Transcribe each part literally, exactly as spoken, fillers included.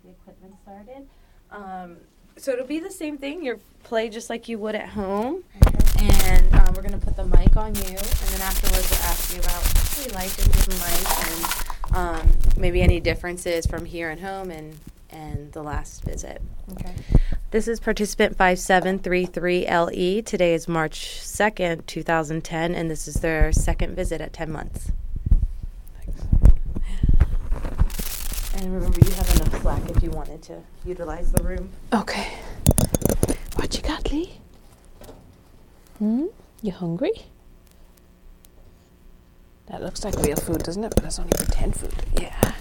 the equipment started. Um, so it'll be the same thing. You play just like you would at home. Okay. And um, we're going to put the mic on you. And then afterwards we'll ask you about what you like and didn't like. And um, maybe any differences from here and home and, and the last visit. Okay. This is participant five seven three three L E. Today is March second, two thousand ten, and this is their second visit at ten months. Thanks. And remember, you have enough slack if you wanted to utilize the room. Okay. What you got, Lee? Hmm? You hungry? That looks like real food, doesn't it? But it's only pretend food. Yeah.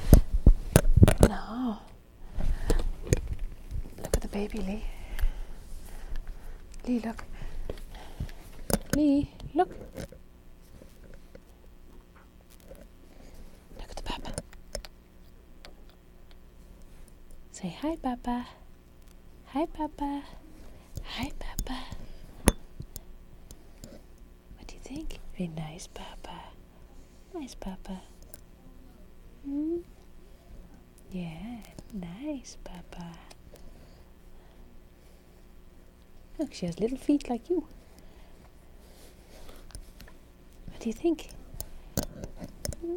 No. Look at the baby, Lee. Lee, look. Lee, look. Look at the papa. Say hi, Papa. Hi, Papa. Hi, Papa. What do you think? Very nice, Papa. Nice, Papa. Hmm? Yeah, nice, Papa. Look, she has little feet like you. What do you think? Hmm?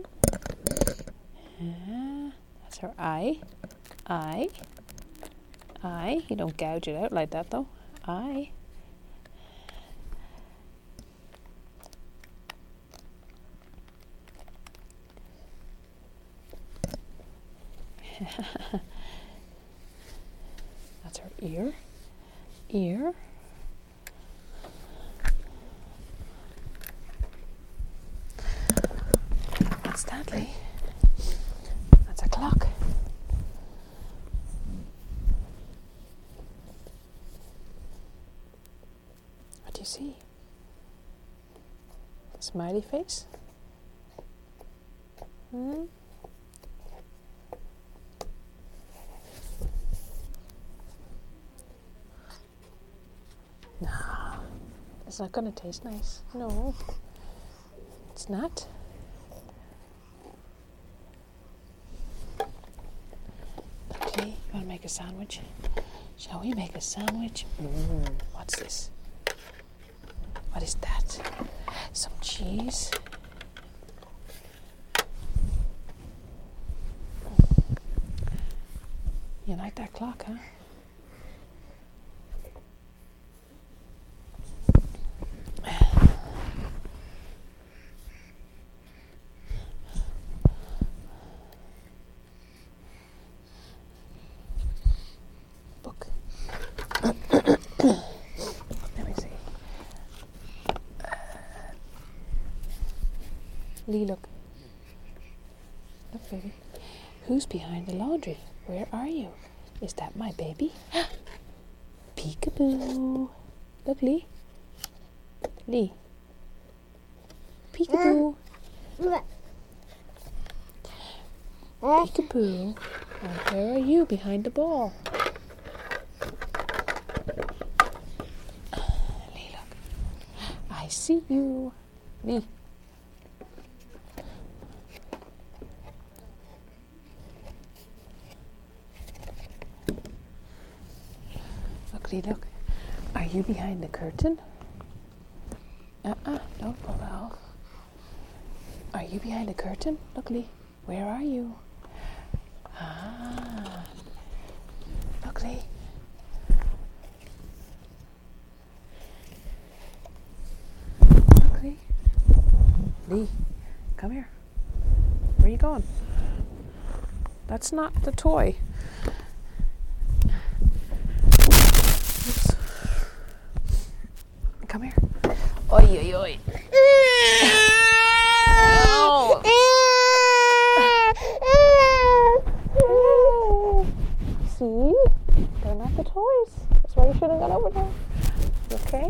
Ah, that's her eye. Eye. Eye. You don't gouge it out like that, though. Eye. That's her ear. Ear. What's that, Lee? That's a clock. What do you see? Smiley face? Hmm? No, it's not going to taste nice. No, it's not. Okay, you want to make a sandwich? Shall we make a sandwich? Mm, what's this? What is that? Some cheese. You like that clock, huh? Book. Let me see. Lee, look. Look, baby. Who's behind the laundry? Where are you? Is that my baby? Peekaboo. Look, Lee. Lee. Peekaboo. Peekaboo. And where are you behind the ball? Lee, look. I see you. Lee. Look, are you behind the curtain? Uh-uh, don't pull it off. Are you behind the curtain? Look, Lee, where are you? Ah, look, Lee. Look, Lee. Lee, come here. Where are you going? That's not the toy. Come here. Oi, oi, oi. Oh. See? They're not the toys. That's why you shouldn't have gone over there. You okay?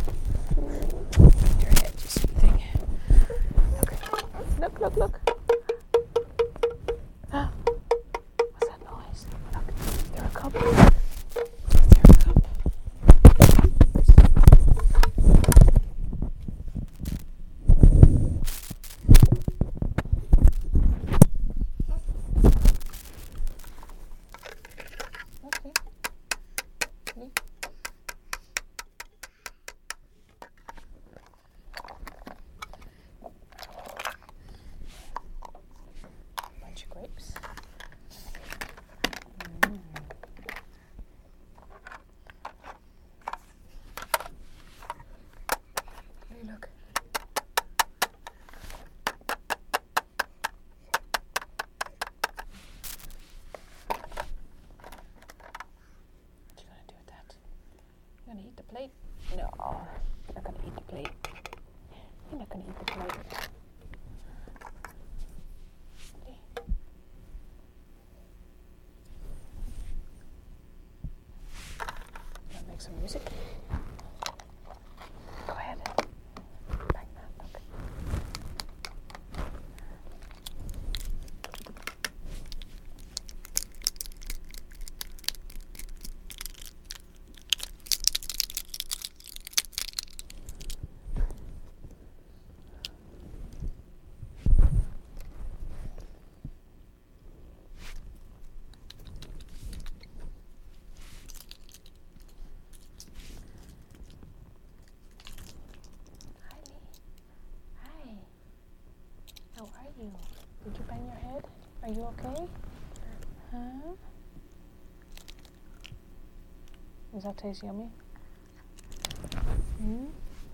Your head, you sweet thing. Look, look, look, look. Ah. What's that noise? Look, they're a couple. They're a couple. gonna eat the plate. No, you're not gonna eat the plate. You're not gonna eat the plate. Hey. Wanna make some music? Go ahead. Bang that, look. How are you? Did you bang your head? Are you okay? Huh? Does that taste yummy? Hmm?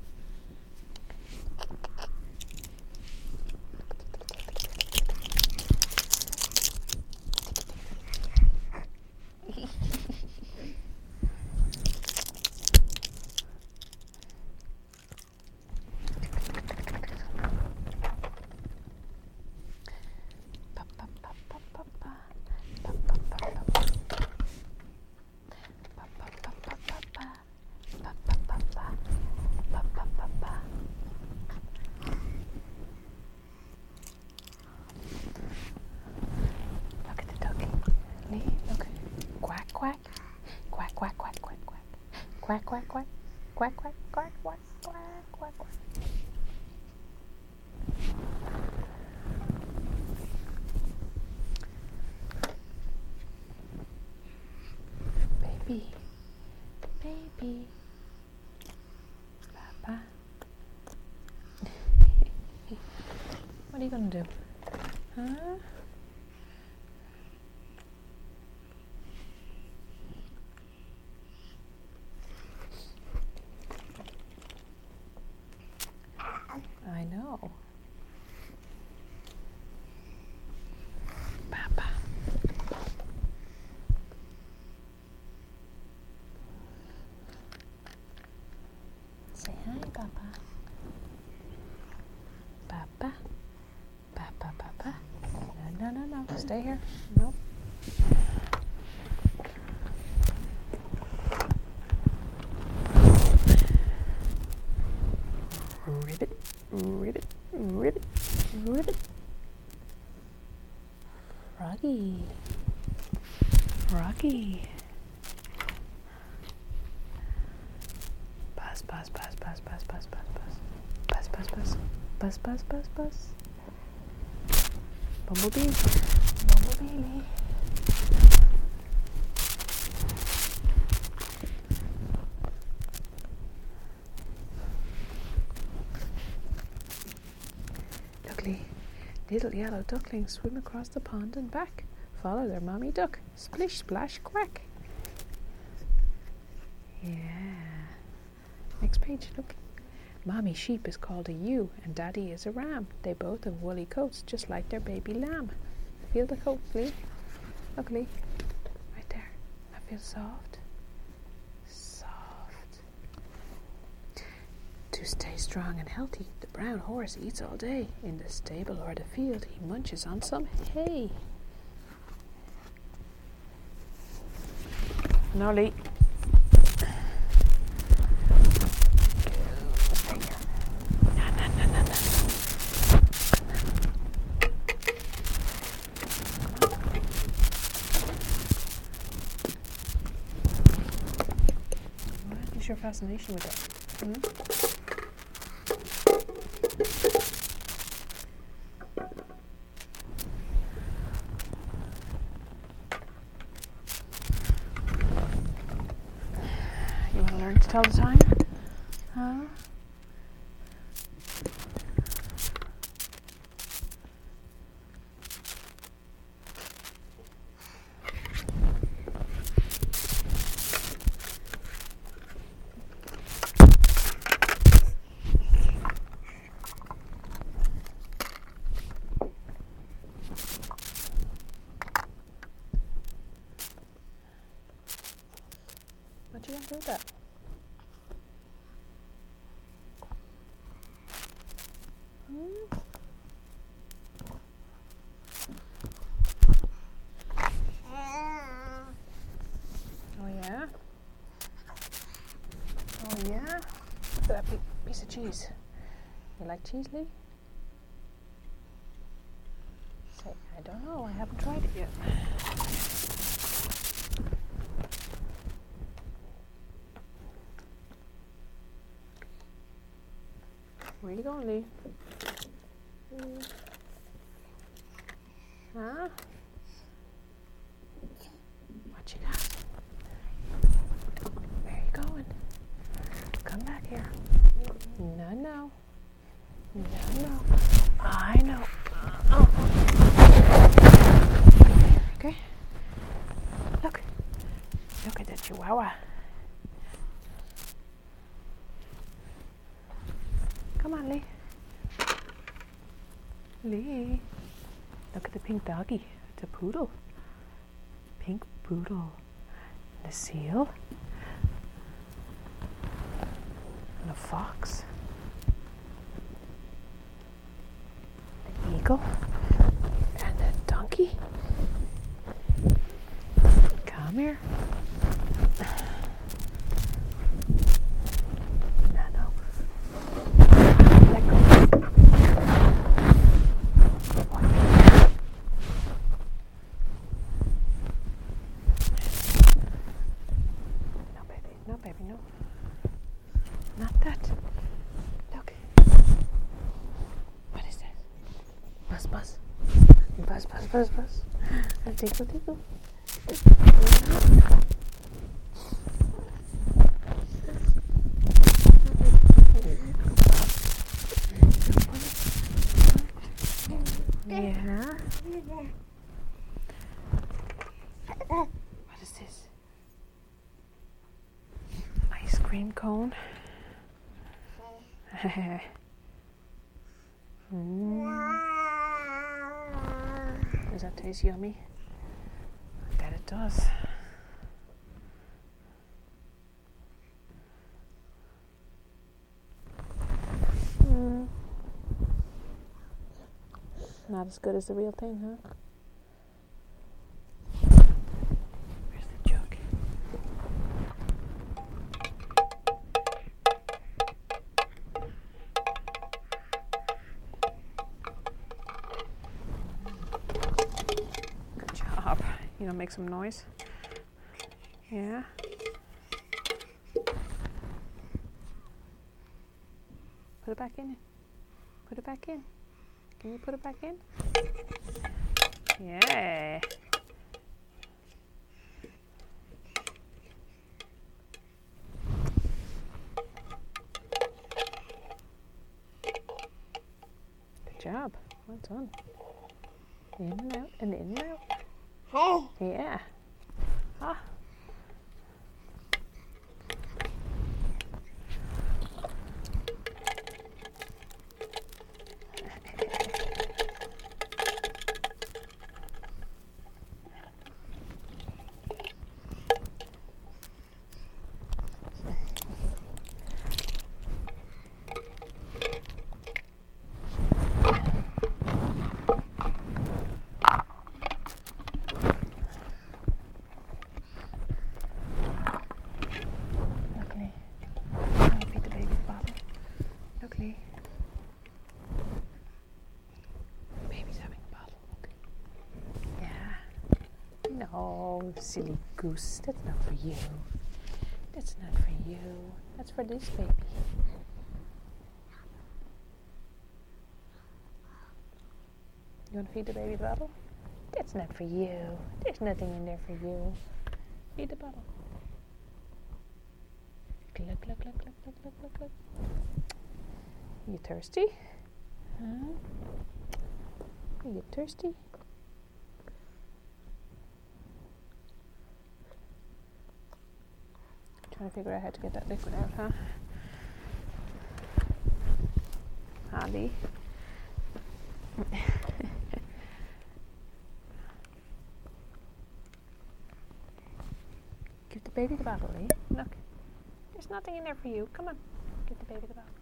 Quack, quack, quack, quack, quack, quack, quack, quack, quack, quack, quack, quack, quack, quack, quack. Baby, baby, Papa. What are you gonna do? Huh? I know. Papa. Say hi, Papa. Papa. Papa, Papa. No, no, no, no. Stay here. Nope. Ribbit, ribbit, ribbit, ribbit. Froggy. Froggy. Buzz, buzz, buzz, buzz, buzz, buzz, buzz, buzz. Buzz, buzz, buzz. Buzz, buzz, buzz, buzz. Bumblebee. Bumblebee. Little yellow ducklings swim across the pond and back. Follow their mommy duck. Splish, splash, quack. Yeah. Next page, look. Mommy sheep is called a ewe and daddy is a ram. They both have woolly coats just like their baby lamb. Feel the coat, Lee. Look, Lee. Right there. That feels soft. To stay strong and healthy, the brown horse eats all day. In the stable or the field, he munches on some hay. No, Lee. No, no, no, no, no. What is your fascination with that? Hmm? You want to learn to tell the time? Huh? What you gonna do with that? Yeah? Look at that big piece of cheese. You like cheese, Lee? Say, I don't know. I haven't tried it yet. Where you going, Lee? Mm. Huh? What you got? Where are you going? Come back here. No, no. No, no. I know. Oh. Okay. Look. Look at that chihuahua. Come on, Lee. Lee. Look at the pink doggy. It's a poodle. Pink poodle. And a seal. And a fox. An eagle. And a donkey. Come here. No, no. Let go. No, baby. No, baby. No. Not that. Look. What is that? Buzz, buzz. Buzz, buzz, buzz, buzz. And tickle, tickle. Yeah. What is this? Ice cream cone. mm. Does that taste yummy? I bet it does. Mm. Not as good as the real thing, huh? Where's the jug? Good job. You know, make some noise. Yeah. Put it back in. Put it back in. Can you put it back in? Yeah. Good job. Well done. In and out and in and out. Oh. Yeah. Ah. No, silly goose. That's not for you. That's not for you. That's for this baby. You want to feed the baby the bottle? That's not for you. There's nothing in there for you. Feed the bottle. Look, look, look, look, look, look, look, look. You thirsty? Huh? Are you thirsty? Trying to figure out how to get that liquid out, huh? Holly. Give the baby the bottle, Lee. Look. There's nothing in there for you. Come on. Give the baby the bottle.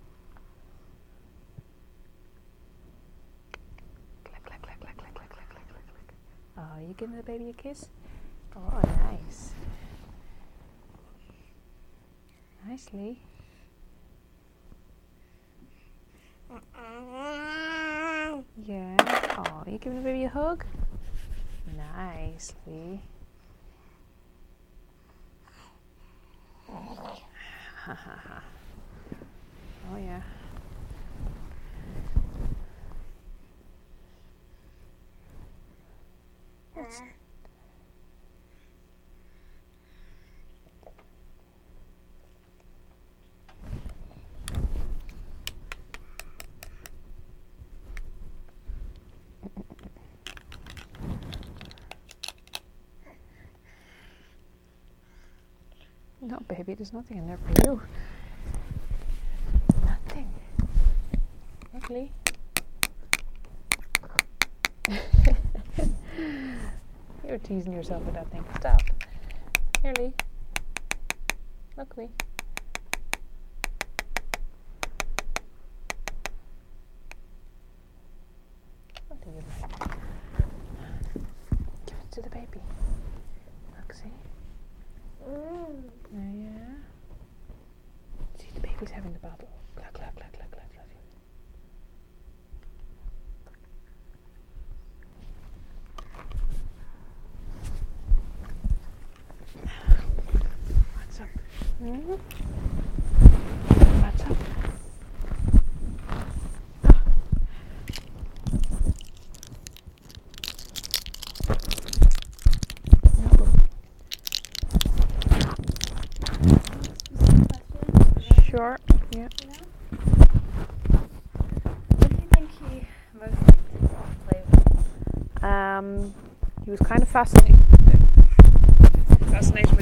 Click, click, click, click, click, click, click, click, click. Oh, you giving the baby a kiss? Oh, nice. Nicely. Are you giving the baby a hug? Nicely. Ha ha ha. Oh yeah. Yes. No, baby, there's nothing in there for you. Nothing. Ugly. You're teasing yourself with that thing. Stop. Here, Lee. Look, Lee. What do you like? Give it to the baby. Look, see? Mm. Uh, yeah. See, the baby's having the bottle. Look, look, look, look, look, look. What's up? Mm-hmm. What's up? Sure. Yeah. You know? What do you think he most liked to play with? Um, he was kind of fascinated. Fascinated